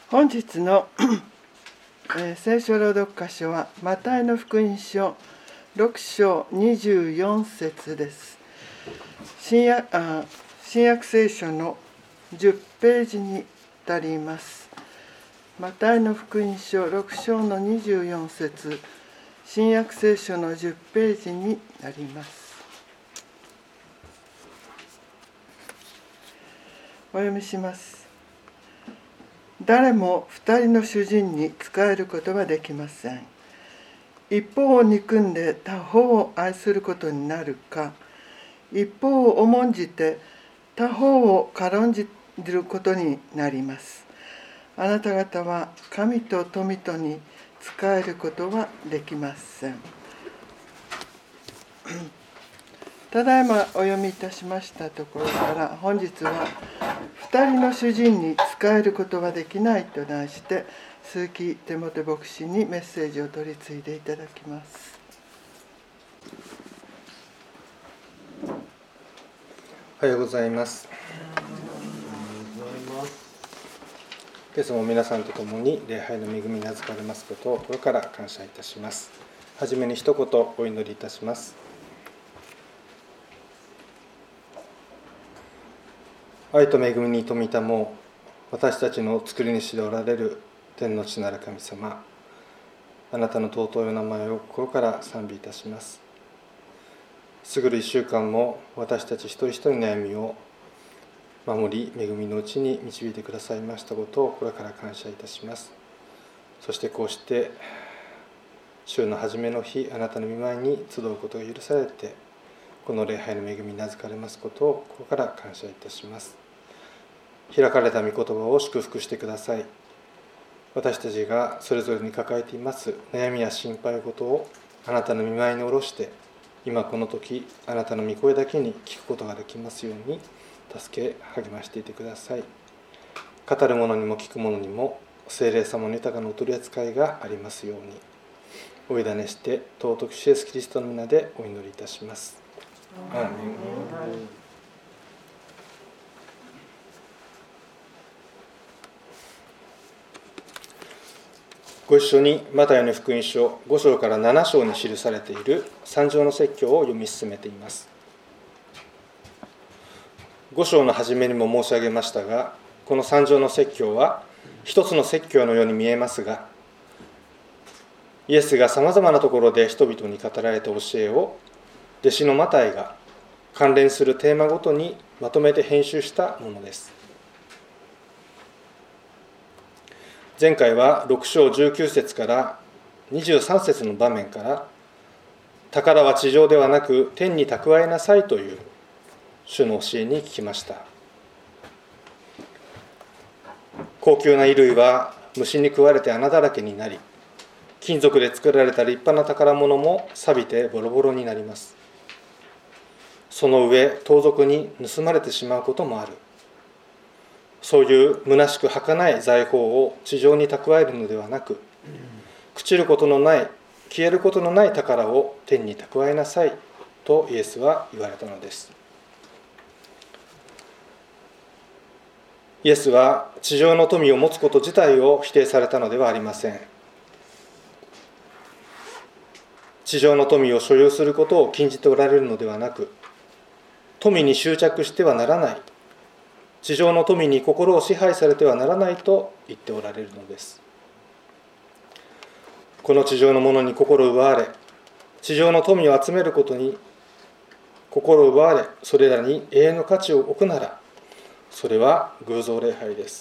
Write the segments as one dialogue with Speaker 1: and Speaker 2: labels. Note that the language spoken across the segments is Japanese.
Speaker 1: 本日の聖書朗読箇所はマタイの福音書6章24節です。新約聖書の10ページに至ります。マタイの福音書6章の24節、新約聖書の10ページになります。お読みします。誰も2人の主人に仕えることはできません。一方を憎んで他方を愛することになるか、一方を重んじて他方を軽んじることになります。あなた方は神と富とに仕えることはできません。ただいまお読みいたしましたところから本日は2人の主人に仕えることはできないと題して鈴木テモテ牧師にメッセージを取り次いでいただきます。
Speaker 2: おはようございます。今朝も皆さんと共に礼拝の恵みに預かれますことを心から感謝いたします。はじめに一言お祈りいたします。愛と恵みに富みたも私たちの作り主でおられる天の父なる神様、あなたの尊いお名前を心から賛美いたします。過ぐる1週間も私たち一人一人の歩みを守り、恵みのうちに導いてくださいましたことを心から感謝いたします。そしてこうして週の初めの日、あなたの御前に集うことが許されて、この礼拝の恵みに預かれますことを心から感謝いたします。開かれた御言葉を祝福してください。私たちがそれぞれに抱えています悩みや心配事をあなたの御前に下ろして、今この時あなたの御声だけに聞くことができますように助け励ましていてください。語る者にも聞く者にも聖霊様の豊かなお取り扱いがありますように、お委ねして尊き主イエスキリストの皆でお祈りいたします。アーメン。ご一緒にマタイの福音書5章から7章に記されている三条の説教を読み進めています。5章の初めにも申し上げましたが、この三条の説教は一つの説教のように見えますが、イエスがさまざまなところで人々に語られた教えを弟子のマタイが関連するテーマごとにまとめて編集したものです。前回は6章19節から23節の場面から、宝は地上ではなく天に蓄えなさいという主の教えに聞きました。高級な衣類は虫に食われて穴だらけになり、金属で作られた立派な宝物も錆びてボロボロになります。その上、盗賊に盗まれてしまうこともある。そういう虚しく儚い財宝を地上に蓄えるのではなく、朽ちることのない、消えることのない宝を天に蓄えなさいとイエスは言われたのです。イエスは地上の富を持つこと自体を否定されたのではありません。地上の富を所有することを禁じておられるのではなく、富に執着してはならない、地上の富に心を支配されてはならないと言っておられるのです。この地上のものに心を奪われ、地上の富を集めることに心を奪われ、それらに永遠の価値を置くなら、それは偶像礼拝です。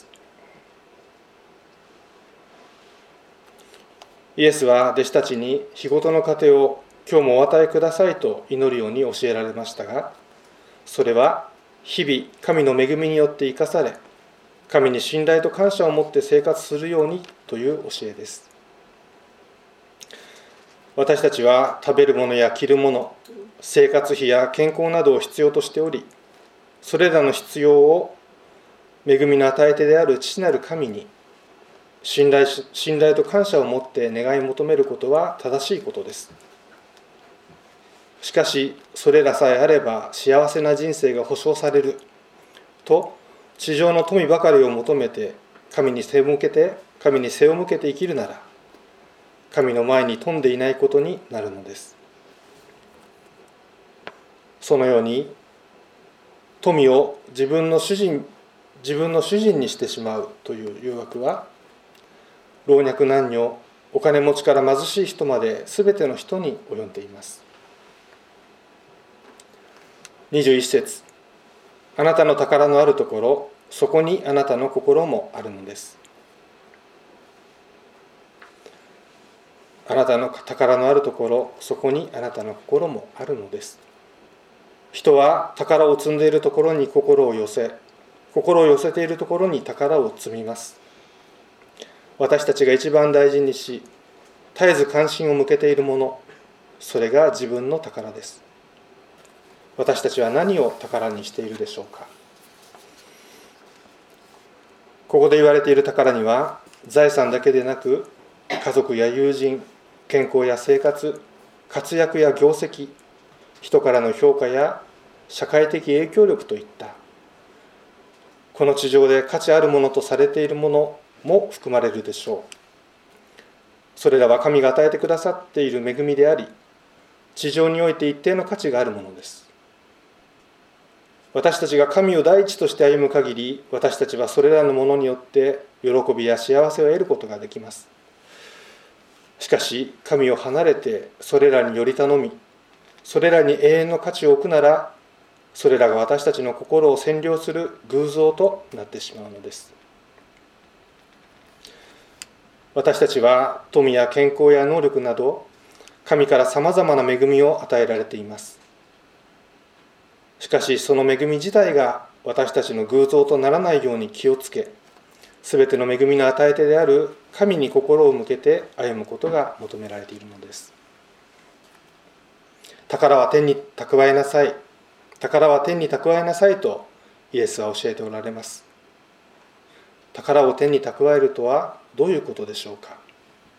Speaker 2: イエスは弟子たちに日ごとの糧を今日もお与えくださいと祈るように教えられましたが、それは日々神の恵みによって生かされ、神に信頼と感謝を持って生活するようにという教えです。私たちは食べるものや着るもの、生活費や健康などを必要としており、それらの必要を恵みの与え手である父なる神に信頼と感謝を持って願い求めることは正しいことです。しかしそれらさえあれば幸せな人生が保証されると地上の富ばかりを求めて神に背を向けて生きるなら、神の前に富んでいないことになるのです。そのように富を自分の主人にしてしまうという誘惑は、老若男女、お金持ちから貧しい人まで全ての人に及んでいます。21節、あなたの宝のあるところ、そこにあなたの心もあるのです。あなたの宝のあるところ、そこにあなたの心もあるのです。人は宝を積んでいるところに心を寄せているところに宝を積みます。私たちが一番大事にし、絶えず関心を向けているもの、それが自分の宝です。私たちは何を宝にしているでしょうか。ここで言われている宝には、財産だけでなく、家族や友人、健康や生活、活躍や業績、人からの評価や社会的影響力といった、この地上で価値あるものとされているものも含まれるでしょう。それらは神が与えてくださっている恵みであり、地上において一定の価値があるものです。私たちが神を第一として歩む限り、私たちはそれらのものによって喜びや幸せを得ることができます。しかし、神を離れてそれらにより頼み、それらに永遠の価値を置くなら、それらが私たちの心を占領する偶像となってしまうのです。私たちは富や健康や能力など、神からさまざまな恵みを与えられています。しかし、その恵み自体が私たちの偶像とならないように気をつけ、すべての恵みの与え手である神に心を向けて歩むことが求められているのです。宝は天に蓄えなさい。宝は天に蓄えなさいとイエスは教えておられます。宝を天に蓄えるとはどういうことでしょうか。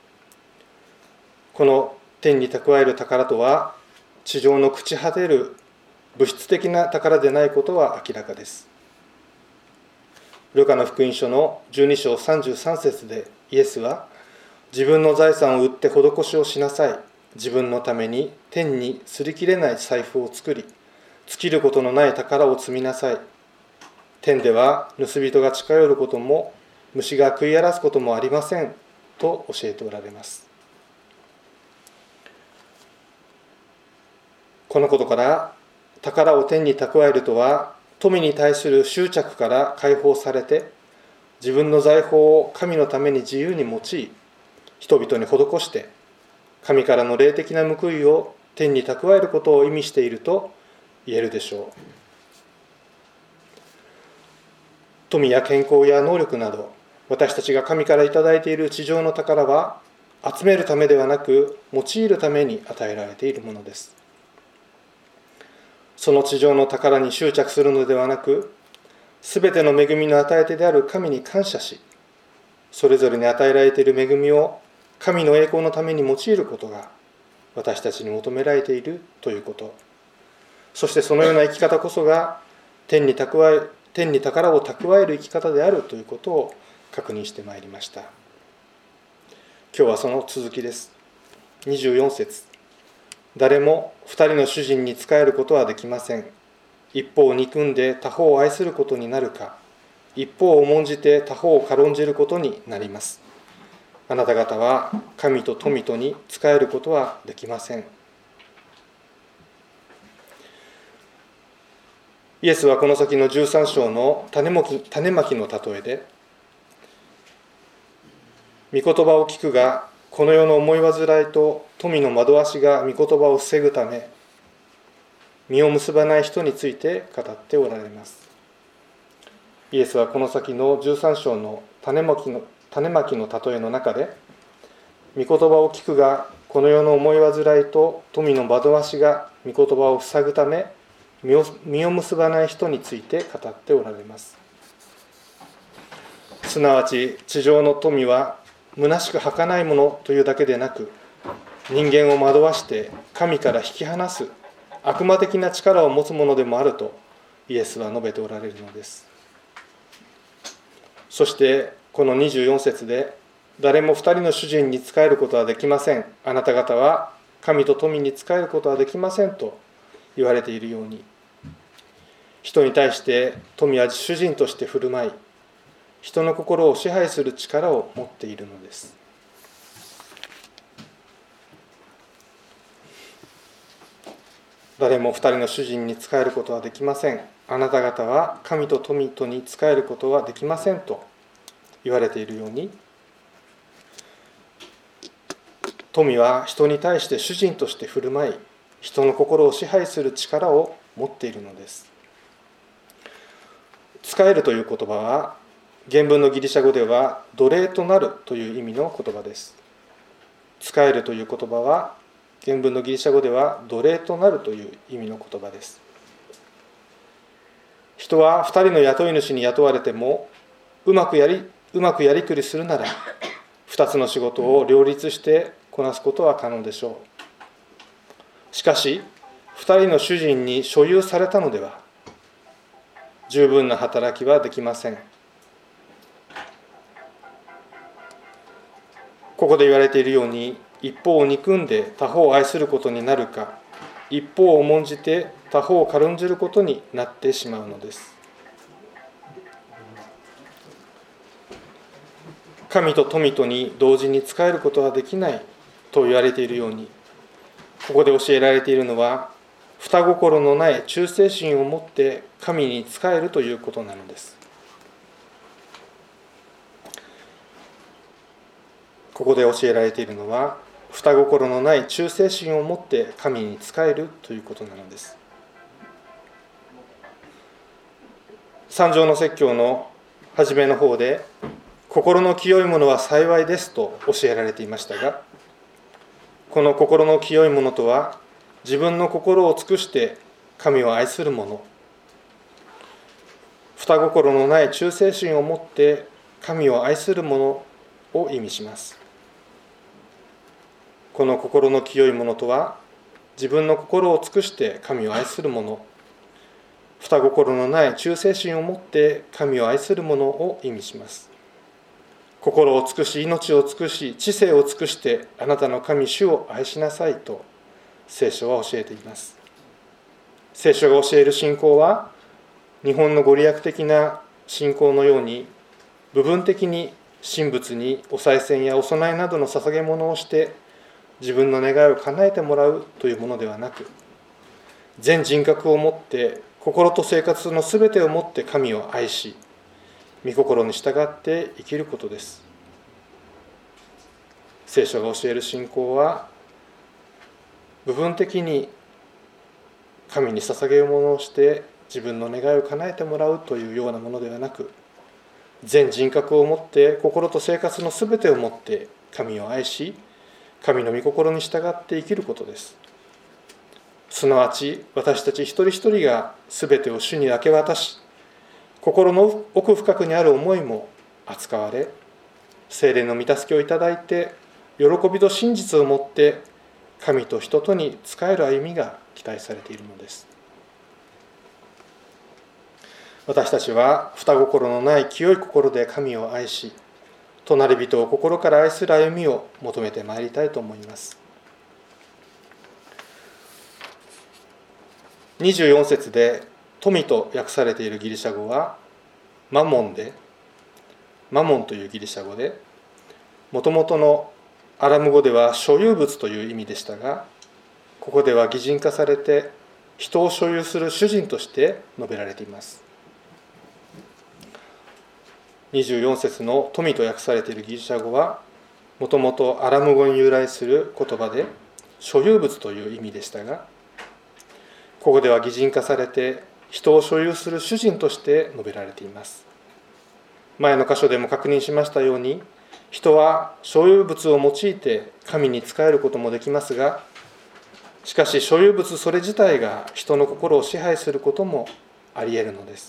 Speaker 2: この天に蓄える宝とは、地上の朽ち果てる物質的な宝でないことは明らかです。ルカの福音書の12章33節でイエスは、自分の財産を売って施しをしなさい。自分のために天に擦り切れない財布を作り、尽きることのない宝を積みなさい。天では盗人が近寄ることも虫が食い荒らすこともありませんと教えておられます。このことから、宝を天に蓄えるとは、富に対する執着から解放されて、自分の財宝を神のために自由に用い、人々に施して、神からの霊的な報いを天に蓄えることを意味していると言えるでしょう。富や健康や能力など、私たちが神からいただいている地上の宝は、集めるためではなく、用いるために与えられているものです。その地上の宝に執着するのではなく、すべての恵みの与え手である神に感謝し、それぞれに与えられている恵みを神の栄光のために用いることが私たちに求められているということ。そしてそのような生き方こそが天に宝を蓄える生き方であるということを確認してまいりました。今日はその続きです。24節。誰も二人の主人に仕えることはできません。一方を憎んで他方を愛することになるか、一方を重んじて他方を軽んじることになります。あなた方は神と富とに仕えることはできません。イエスはこの先の13章の種まきの例えで、御言葉を聞くが、この世の思い煩いと富の惑わしが御言葉を防ぐため、実を結ばない人について語っておられます。イエスはこの先の13章の種まきの例えの中で、御言葉を聞くが、この世の思い煩いと富の惑わしが御言葉を塞ぐため、実を結ばない人について語っておられます。すなわち、地上の富は虚しく儚いものというだけでなく、人間を惑わして神から引き離す悪魔的な力を持つものでもあるとイエスは述べておられるのです。そしてこの24節で、誰も2人の主人に仕えることはできません。あなた方は神と富に仕えることはできませんと言われているように、人に対して富は主人として振る舞い、人の心を支配する力を持っているのです。誰も2人の主人に仕えることはできません。あなた方は神と富とに仕えることはできませんと言われているように、富は人に対して主人として振る舞い、人の心を支配する力を持っているのです。仕えるという言葉は、原文のギリシャ語では奴隷となるという意味の言葉です。仕えるという言葉は、原文のギリシャ語では奴隷となるという意味の言葉です。人は2人の雇い主に雇われても、うまくやりくりするなら、2つの仕事を両立してこなすことは可能でしょう。しかし、2人の主人に所有されたのでは、十分な働きはできません。ここで言われているように、一方を憎んで他方を愛することになるか、一方を重んじて他方を軽んじることになってしまうのです。神と富とに同時に仕えることはできないと言われているように、ここで教えられているのは、双心のない忠誠心を持って神に仕えるということなのです。ここで教えられているのは、双心のない忠誠心を持って神に仕えるということなのです。三条の説教の初めの方で、心の清いものは幸いですと教えられていましたが、この心の清いものとは、自分の心を尽くして神を愛する者、双心のない忠誠心を持って神を愛する者を意味します。この心の清いものとは、自分の心を尽くして神を愛する者、双心のない忠誠心を持って神を愛する者を意味します。心を尽くし、命を尽くし、知性を尽くしてあなたの神主を愛しなさいと聖書は教えています。聖書が教える信仰は、日本のご利益的な信仰のように部分的に神仏にお賽銭やお供えなどの捧げ物をして自分の願いを叶えてもらうというものではなく、全人格をもって心と生活のすべてをもって神を愛し、御心に従って生きることです。聖書が教える信仰は、部分的に神に捧げるものをして自分の願いを叶えてもらうというようなものではなく、全人格をもって心と生活のすべてをもって神を愛し、神の御心に従って生きることです。すなわち、私たち一人一人がすべてを主に明け渡し、心の奥深くにある思いも扱われ、聖霊の御助けをいただいて、喜びと真実をもって神と人とに仕える歩みが期待されているのです。私たちは双心のない清い心で神を愛し、隣人を心から愛する歩みを求めてまいりたいと思います。24節で富と訳されているギリシャ語はマモンで、マモンというギリシャ語で、もともとのアラム語では所有物という意味でしたが、ここでは擬人化されて人を所有する主人として述べられています。24節の富と訳されているギリシャ語は、もともとアラム語に由来する言葉で所有物という意味でしたが、ここでは擬人化されて人を所有する主人として述べられています。前の箇所でも確認しましたように、人は所有物を用いて神に仕えることもできますが、しかし所有物それ自体が人の心を支配することもあり得るのです。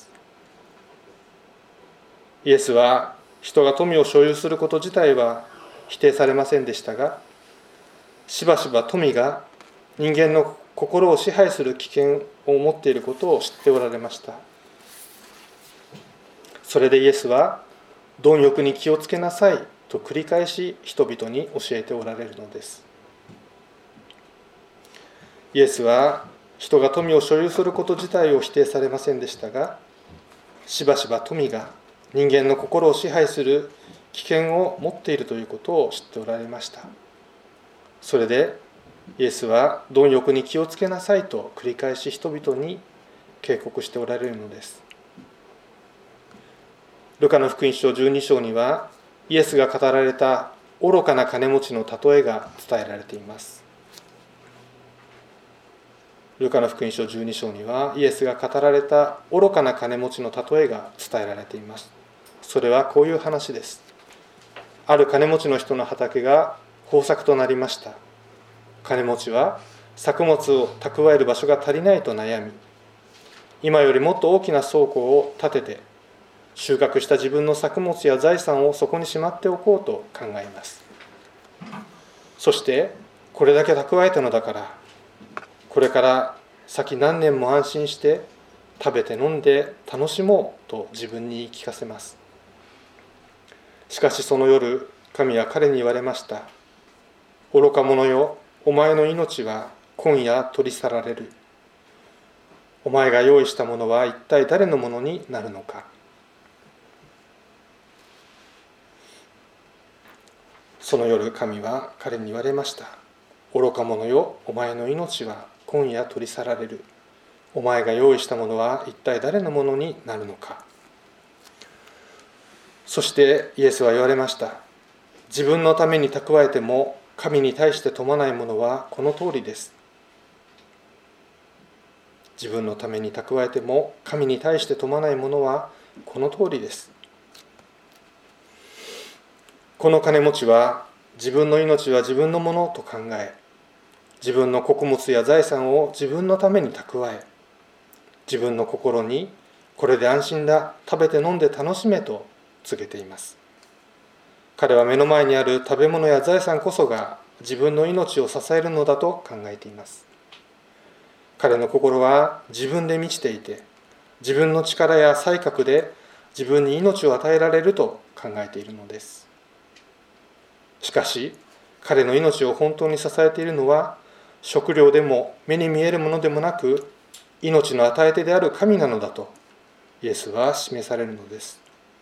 Speaker 2: イエスは人が富を所有すること自体は否定されませんでしたが、しばしば富が人間の心を支配する危険を持っていることを知っておられました。それでイエスは、 貪欲に気をつけなさいと繰り返し人々に教えておられるのです。イエスは人が富を所有すること自体を否定されませんでしたが、しばしば富が人間の心を支配する危険を持っているということを知っておられました。それでイエスは貪欲に気をつけなさいと繰り返し人々に警告しておられるのです。ルカの福音書12章にはイエスが語られた愚かな金持ちの例えが伝えられています。ルカの福音書12章にはイエスが語られた愚かな金持ちの例えが伝えられています。それはこういう話です。ある金持ちの人の畑が豊作となりました。金持ちは作物を蓄える場所が足りないと悩み、今よりもっと大きな倉庫を建てて、収穫した自分の作物や財産をそこにしまっておこうと考えます。そしてこれだけ蓄えたのだから、これから先何年も安心して食べて飲んで楽しもうと自分に言い聞かせます。しかしその夜、神は彼に言われました。愚か者よ、お前の命は今夜取り去られる。お前が用意したものは一体誰のものになるのか。その夜、神は彼に言われました。愚か者よ、お前の命は今夜取り去られる。お前が用意したものは一体誰のものになるのか。そしてイエスは言われました。自分のために蓄えても神に対して富まないものはこの通りです。自分のために蓄えても神に対して富まないものはこの通りです。この金持ちは自分の命は自分のものと考え、自分の穀物や財産を自分のために蓄え、自分の心にこれで安心だ、食べて飲んで楽しめと告げています。彼は目の前にある食べ物や財産こそが自分の命を支えるのだと考えています。彼の心は自分で満ちていて、自分の力や才覚で自分に命を与えられると考えているのです。しかし、彼の命を本当に支えているのは、食料でも目に見えるものでもなく、命の与え手である神なのだと、イエスは示されるのです。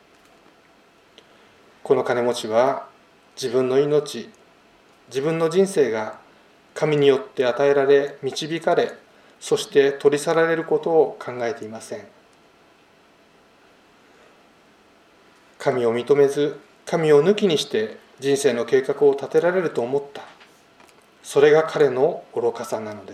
Speaker 2: この金持ちは、自分の命、自分の人生が神によって与えられ、導かれ、そして取り去られることを考えていません。神を認めず、神を抜きにして人生の計画を立てられると思った。それが彼の愚かさなのです。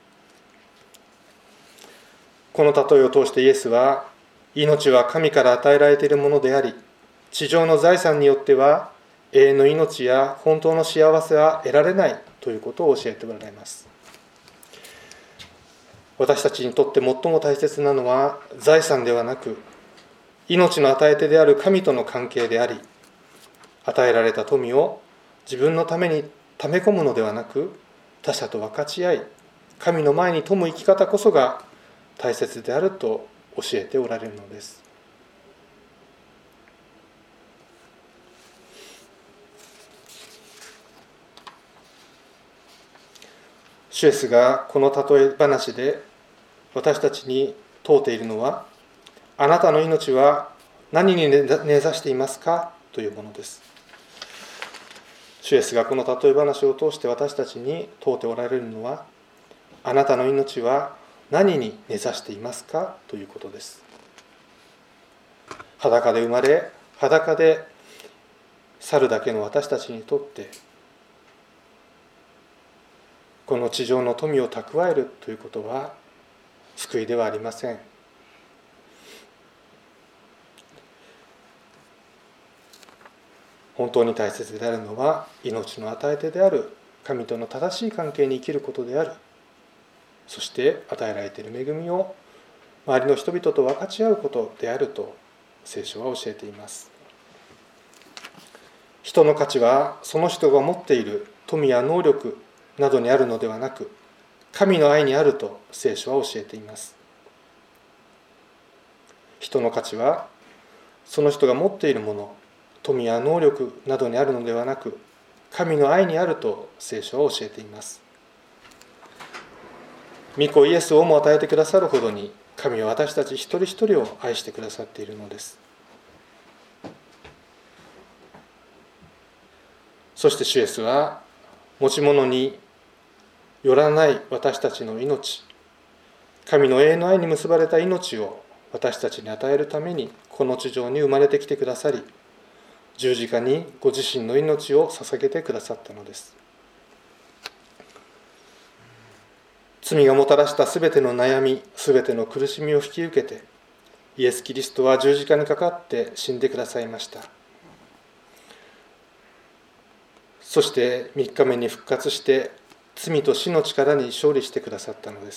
Speaker 2: この例えを通してイエスは、命は神から与えられているものであり、地上の財産によっては永遠の命や本当の幸せは得られないということを教えておられます。私たちにとって最も大切なのは財産ではなく、命の与え手である神との関係であり、与えられた富を自分のために溜め込むのではなく、他者と分かち合い、神の前に富む生き方こそが大切であると教えておられるのです。主イエスがこの例え話で私たちに問うているのは、あなたの命は何に根ざしていますかというものです。主イエスがこの例え話を通して私たちに問うておられるのは、あなたの命は何に根ざしていますかということです。裸で生まれ、裸で去るだけの私たちにとって、この地上の富を蓄えるということは救いではありません。本当に大切であるのは、命の与え手である神との正しい関係に生きることである。そして与えられている恵みを周りの人々と分かち合うことであると聖書は教えています。人の価値はその人が持っている富や能力などにあるのではなく、神の愛にあると聖書は教えています。人の価値はその人が持っているもの、富や能力などにあるのではなく、神の愛にあると聖書は教えています。御子イエスをも与えてくださるほどに、神は私たち一人一人を愛してくださっているのです。そして主イエスは、持ち物によらない私たちの命、神の永遠の愛に結ばれた命を私たちに与えるために、この地上に生まれてきてくださり、十字架にご自身の命を捧げてくださったのです。罪がもたらしたすべての悩み、すべての苦しみを引き受けて、イエス・キリストは十字架にかかって死んでくださいました。そして3日目に復活して、罪と死の力に勝利してくださったのです。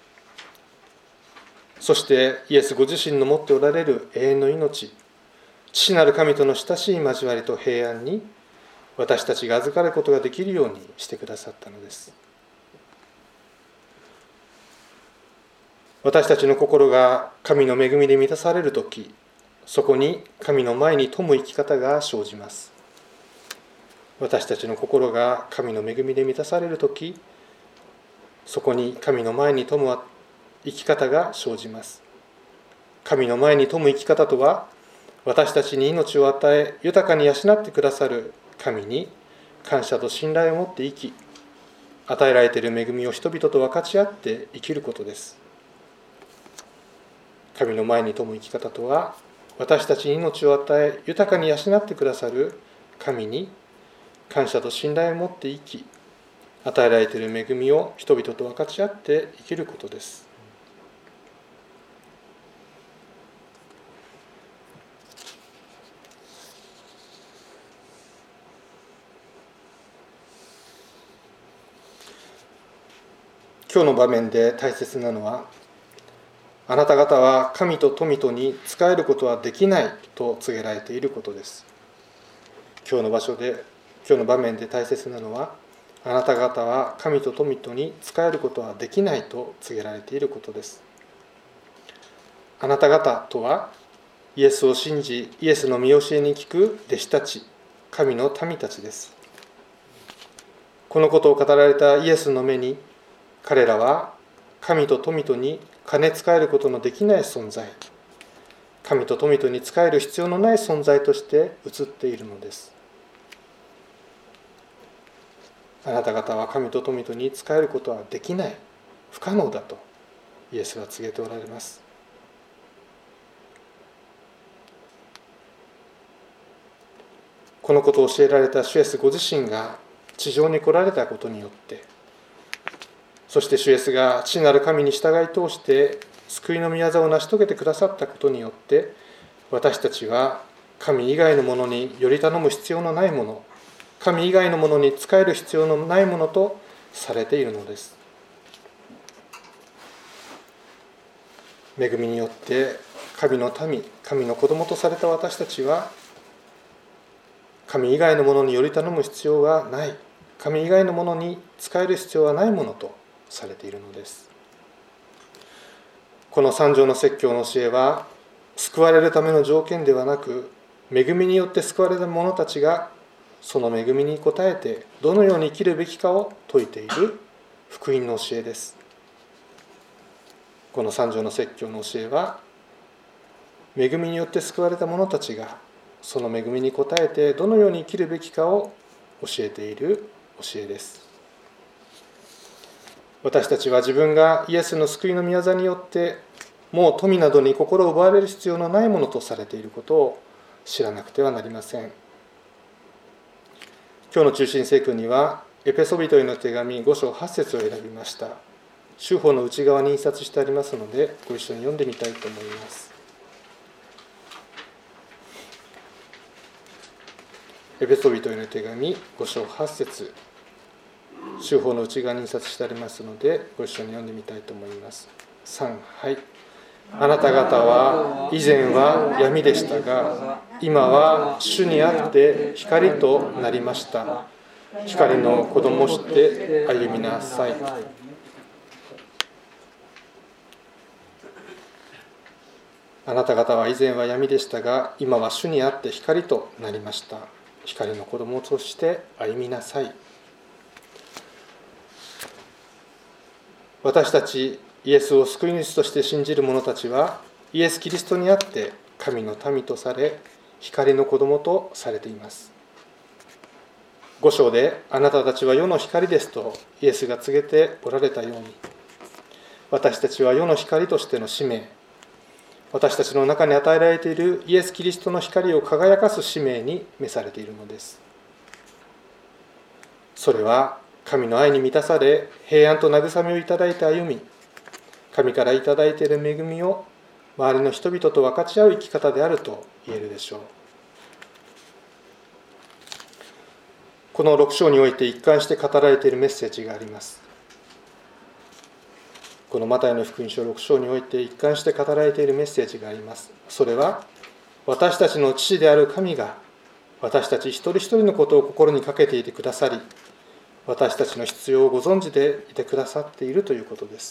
Speaker 2: そしてイエスご自身の持っておられる永遠の命、父なる神との親しい交わりと平安に私たちが預かることができるようにしてくださったのです。私たちの心が神の恵みで満たされるとき、そこに神の前に富む生き方が生じます。私たちの心が神の恵みで満たされるとき、そこに神の前に富む生き方が生じます。神の前に富む生き方とは、私たちに命を与え、豊かに養ってくださる神に感謝と信頼を持って生き、与えられている恵みを人々と分かち合って生きることです。神の前に富む生き方とは、私たちに命を与え、豊かに養ってくださる神に感謝と信頼を持って生き、与えられている恵みを人々と分かち合って生きることです。今日の場面で大切なのは、あなた方は神と富とに仕えることはできないと告げられていることです。今日の場面で大切なのは、あなた方は神と富とに仕えることはできないと告げられていることです。あなた方とは、イエスを信じ、イエスの見教えに聞く弟子たち、神の民たちです。このことを語られたイエスの目に、彼らは神と富とに金仕えることのできない存在、神と富とに仕える必要のない存在として映っているのです。あなた方は神と富とに仕えることはできない、不可能だとイエスは告げておられます。このことを教えられた主イエスご自身が地上に来られたことによって、そして主イエスが父なる神に従い通して救いの御業を成し遂げてくださったことによって、私たちは神以外のものにより頼む必要のないもの、神以外のものに仕える必要のないものとされているのです。恵みによって神の民、神の子供とされた私たちは、神以外のものにより頼む必要はない、神以外のものに仕える必要はないものとされているのです。この三条の説教の教えは、救われるための条件ではなく、恵みによって救われた者たちがその恵みに応えてどのように生きるべきかを説いている福音の教えです。この三条の説教の教えは、恵みによって救われた者たちがその恵みに応えてどのように生きるべきかを教えている教えです。私たちは自分がイエスの救いの御業によってもう富などに心を奪われる必要のないものとされていることを知らなくてはなりません。今日の中心聖句にはエペソビトへの手紙5章8節を選びました。修法の内側に印刷してありますので、ご一緒に読んでみたいと思います。エペソビトへの手紙5章8節、修法の内側に印刷してありますので、ご一緒に読んでみたいと思います。3、はい。あなた方は以前は闇でしたが、今は主にあって光となりました。光の子供をして歩みなさい。 あなた方は以前は闇でしたが、今は主にあって光となりました。光の子供として歩みなさい。私たちイエスを救い主として信じる者たちは、イエス・キリストにあって神の民とされ、光の子供とされています。5章で、あなたたちは世の光ですとイエスが告げておられたように、私たちは世の光としての使命、私たちの中に与えられているイエス・キリストの光を輝かす使命に召されているのです。それは神の愛に満たされ、平安と慰めをいただいて歩み、神からいただいている恵みを周りの人々と分かち合う生き方であると言えるでしょう。この6章において一貫して語られているメッセージがあります。このマタイの福音書6章において一貫して語られているメッセージがあります。それは、私たちの父である神が私たち一人一人のことを心にかけていてくださり、私たちの必要をご存知でいてくださっているということです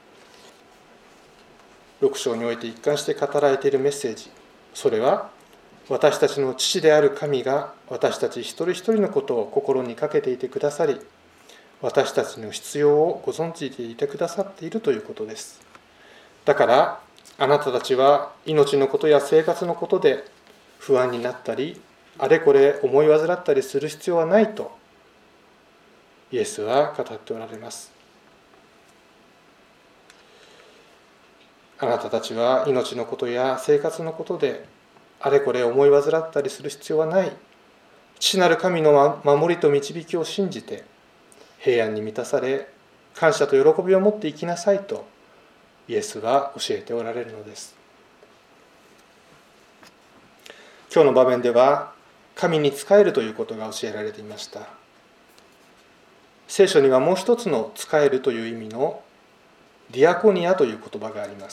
Speaker 2: 。6章において一貫して語られているメッセージ、それは、私たちの父である神が私たち一人一人のことを心にかけていてくださり、私たちの必要をご存知でいてくださっているということです。だから、あなたたちは命のことや生活のことで不安になったり、あれこれ思い煩ったりする必要はないと、イエスは語っておられます。あなたたちは命のことや生活のことであれこれ思い煩ったりする必要はない。父なる神の守りと導きを信じて平安に満たされ、感謝と喜びを持って生きなさいとイエスは教えておられるのです。今日の場面では、神に仕えるということが教えられていました。聖書にはもう一つの仕えるという意味のディアコニアという言葉があります。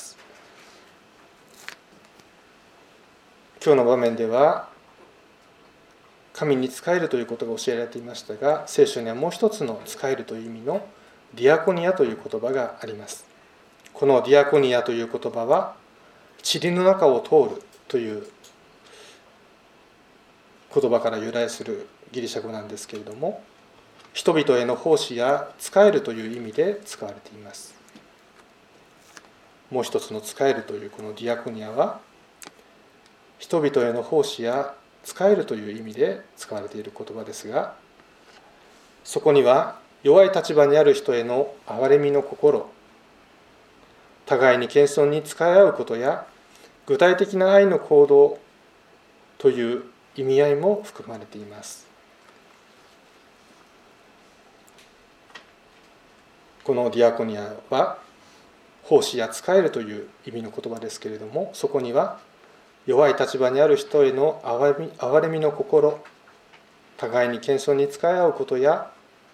Speaker 2: 今日の場面では神に仕えるということが教えられていましたが、聖書にはもう一つの仕えるという意味のディアコニアという言葉があります。このディアコニアという言葉は、塵の中を通るという言葉から由来するギリシャ語なんですけれども、人々への奉仕や仕えるという意味で使われています。もう一つの仕えるというこのディアコニアは、人々への奉仕や仕えるという意味で使われている言葉ですが、そこには弱い立場にある人への憐れみの心、互いに謙遜に仕え合うことや具体的な愛の行動という意味合いも含まれています。このディアコニアは奉仕や仕えるという意味の言葉ですけれども、そこには弱い立場にある人への憐れみの心、互いに謙遜に仕え合うことや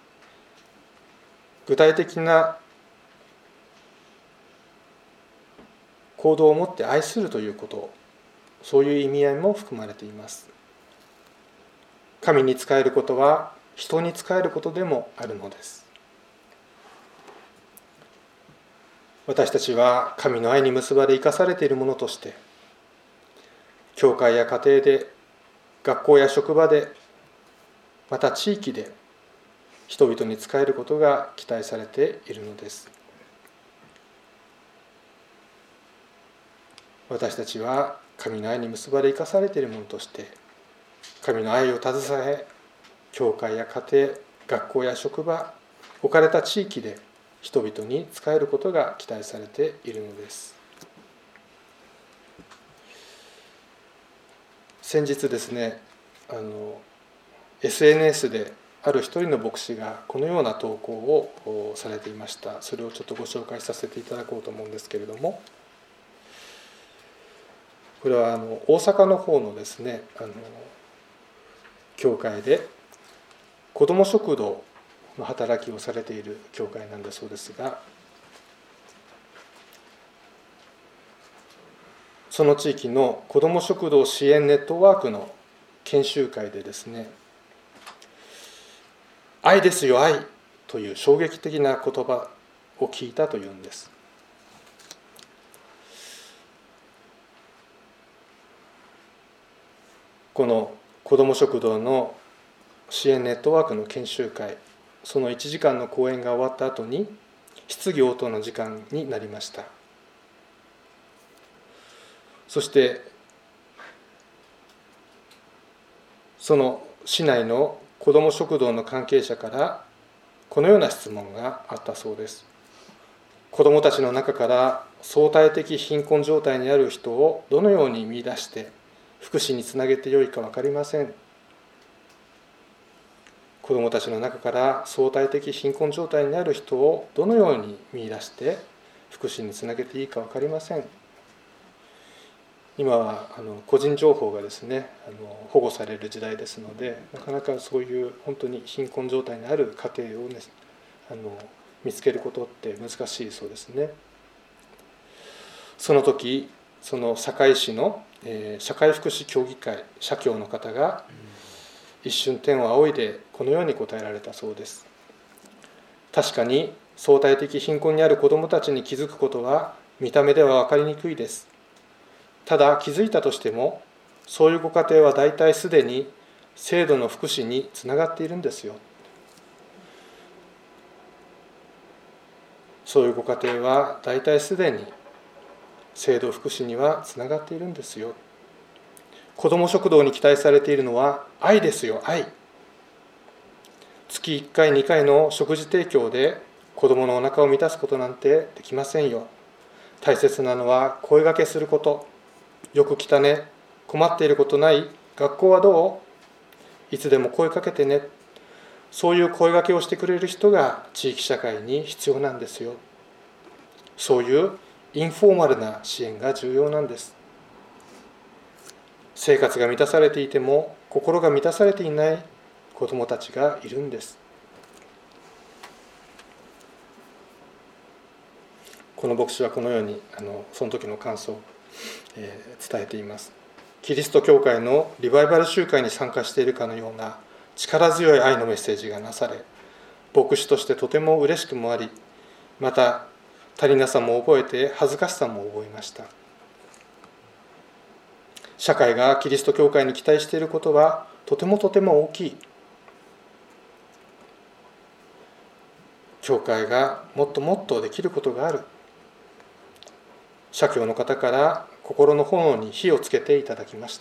Speaker 2: 具体的な行動を持って愛するということ、そういう意味合いも含まれています。神に仕えることは人に仕えることでもあるのです。私たちは神の愛に結ばれ生かされているものとして、教会や家庭で、学校や職場で、また地域で人々に仕えることが期待されているのです。私たちは神の愛に結ばれ生かされているものとして、神の愛を携え、教会や家庭、学校や職場、置かれた地域で人々に仕えることが期待されているのです。先日ですね、SNS である一人の牧師がこのような投稿をされていました。それをちょっとご紹介させていただこうと思うんですけれども、これは大阪の方のですね、教会で子ども食堂の働きをされている教会なんだそうですが、その地域の子ども食堂支援ネットワークの研修会でですね、愛ですよ愛という衝撃的な言葉を聞いたというんです。 この子ども食堂の支援ネットワークの研修会、その1時間の講演が終わった後に質疑応答の時間になりました。そしてその市内の子ども食堂の関係者からこのような質問があったそうです。子どもたちの中から相対的貧困状態にある人をどのように見出して福祉につなげてよいか分かりません。子どもたちの中から相対的貧困状態にある人をどのように見出して福祉につなげていいか分かりません。今は個人情報がですね保護される時代ですので、なかなかそういう本当に貧困状態にある家庭をね見つけることって難しいそうですね。その時その堺市の社会福祉協議会社協の方が一瞬天を仰いでこのように答えられたそうです。確かに相対的貧困にある子どもたちに気づくことは見た目では分かりにくいです。ただ気づいたとしても、そういうご家庭は大体すでに制度の福祉につながっているんですよ。そういうご家庭は大体すでに制度福祉にはつながっているんですよ。子ども食堂に期待されているのは愛ですよ、愛。月1回2回の食事提供で子どものお腹を満たすことなんてできませんよ。大切なのは声掛けすること。よく来たね、困っていることない、学校はどう、いつでも声かけてね。そういう声掛けをしてくれる人が地域社会に必要なんですよ。そういうインフォーマルな支援が重要なんです。生活が満たされていても心が満たされていない子どもたちがいるんです。この牧師はこのようにその時の感想を伝えています。キリスト教会のリバイバル集会に参加しているかのような力強い愛のメッセージがなされ、牧師としてとても嬉しくもあり、また足りなさも覚えて恥ずかしさも覚えました。社会がキリスト教会に期待していることはとてもとても大きい。教会がもっともっとできることがある。社協の方から心の炎に火をつけていただきました。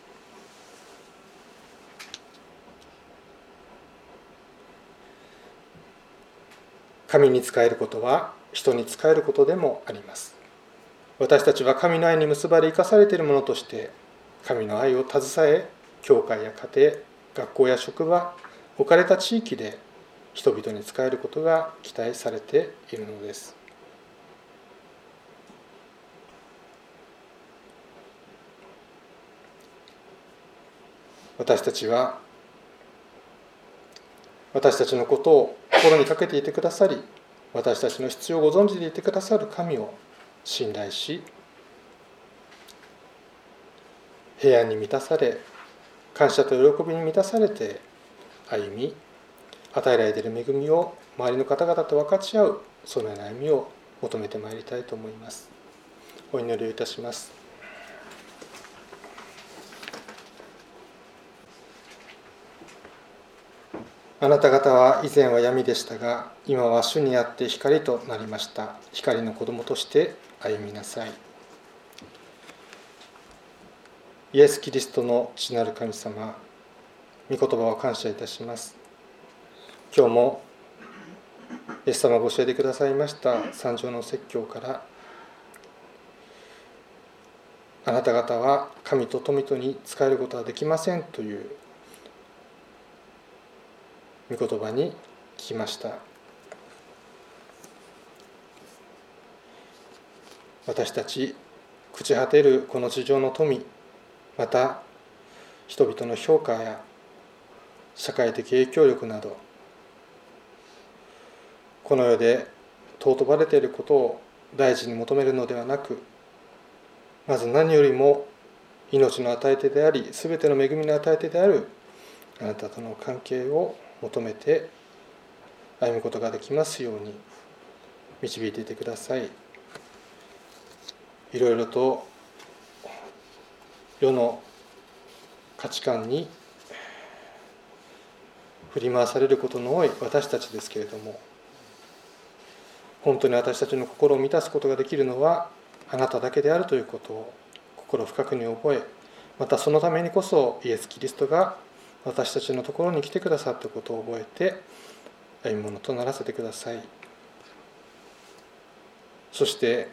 Speaker 2: 神に仕えることは人に仕えることでもあります。私たちは神の愛に結ばれ生かされているものとして神の愛を携え、教会や家庭、学校や職場、置かれた地域で人々に仕えることが期待されているのです。私たちは私たちのことを心にかけていてくださり、私たちの必要をご存知でいてくださる神を信頼し、平安に満たされ、感謝と喜びに満たされて歩み、与えられている恵みを周りの方々と分かち合う、そのような歩みを求めてまいりたいと思います。お祈りをいたします。あなた方は以前は闇でしたが、今は主にあって光となりました。光の子供として歩みなさい。イエス・キリストの父なる神様、御言葉を感謝いたします。今日もイエス様が教えてくださいました三条の説教から、あなた方は神と富とに仕えることはできませんという御言葉に聞きました。私たち朽ち果てるこの地上の富、また人々の評価や社会的影響力など、この世で尊ばれていることを大事に求めるのではなく、まず何よりも命の与え手であり、すべての恵みの与え手であるあなたとの関係を求めて歩むことができますように導いていてください。いろいろと世の価値観に振り回されることの多い私たちですけれども、本当に私たちの心を満たすことができるのはあなただけであるということを心深くに覚え、またそのためにこそイエス・キリストが私たちのところに来てくださったことを覚えて歩み物とならせてください。そして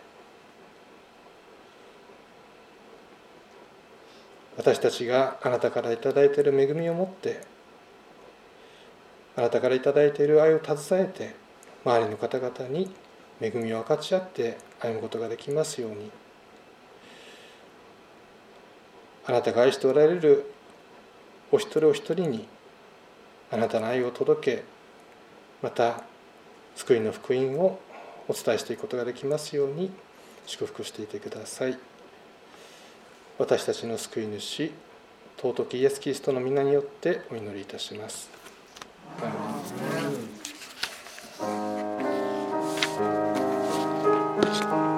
Speaker 2: 私たちがあなたからいただいている恵みを持って、あなたからいただいている愛を携えて、周りの方々に恵みを分かち合って歩むことができますように、あなたが愛しておられるお一人お一人にあなたの愛を届け、また救いの福音をお伝えしていくことができますように祝福していてください。私たちの救い主、尊きイエス・キリストの皆によってお祈りいたします。アーメン。